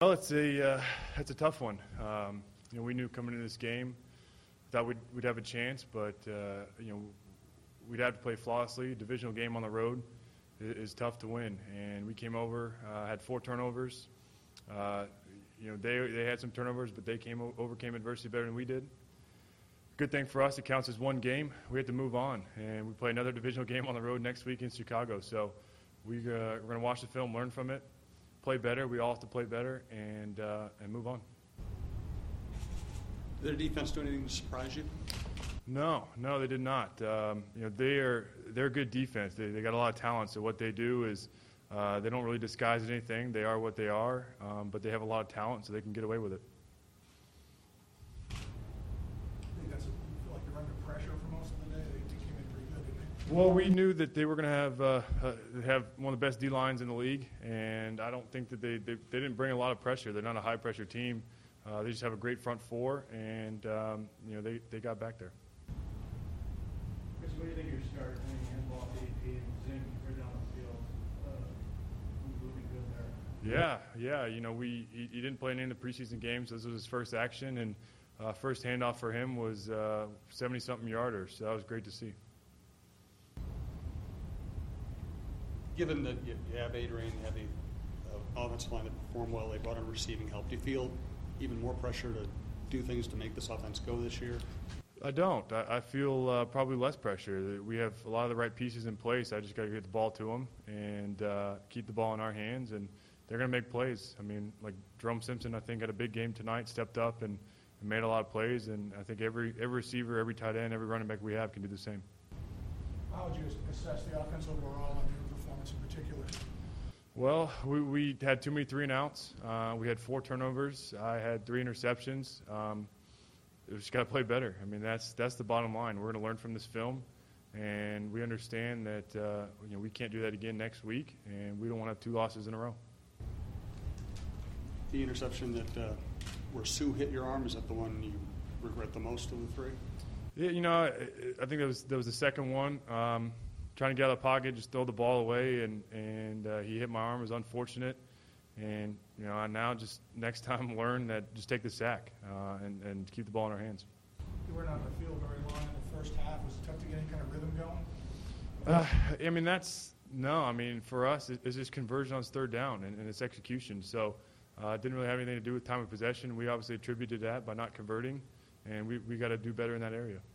Well, it's a tough one. We knew coming into this game that we'd have a chance, but we'd have to play flawlessly. Divisional game on the road is tough to win, and we came over, had 4 turnovers. They had some turnovers, but they overcame adversity better than we did. Good thing for us, it counts as one game. We have to move on, and we play another divisional game on the road next week in Chicago. So we're going to watch the film, learn from it, play better. We all have to play better and move on. Did their defense do anything to surprise you? No, they did not. They're a good defense. They got a lot of talent. So what they do is they don't really disguise anything. They are what they are, but they have a lot of talent, so they can get away with it. You feel like you're under pressure for most of the day. They came in pretty good, didn't they? Well, we knew that they were going to have one of the best D lines in the league, and I don't think that they didn't bring a lot of pressure. They're not a high pressure team. They just have a great front four, and they got back there. Chris, what do you think of your start? Handball, AP, and Zink right down the field, moving good there. Yeah. He didn't play any of the preseason games. This was his first action, and first handoff for him was 70-something yarder. So that was great to see. Given that you have Adrian, you have the offensive line that performed well, they brought in receiving help. Do you feel even more pressure to do things to make this offense go this year? I don't. I feel probably less pressure. We have a lot of the right pieces in place. I just got to get the ball to them and keep the ball in our hands, and they're going to make plays. I mean, like Jerome Simpson, I think, had a big game tonight, stepped up and made a lot of plays, and I think every receiver, every tight end, every running back we have can do the same. How would you assess the offense overall and your performance in particular? Well, we had too many 3-and-outs. We had 4 turnovers. I had 3 interceptions. We just got to play better. I mean, that's the bottom line. We're going to learn from this film, and we understand that we can't do that again next week, and we don't want to have 2 losses in a row. The interception that where Sue hit your arm, is that the one you regret the most of the 3? Yeah, I think that was the second one. Trying to get out of the pocket, just throw the ball away, and he hit my arm. It was unfortunate. And, I now just next time learn that just take the sack and keep the ball in our hands. You weren't on the field very long in the first half. Was it tough to get any kind of rhythm going? For us, it's just conversion on third down and it's execution. So it didn't really have anything to do with time of possession. We obviously attributed that by not converting, and we got to do better in that area.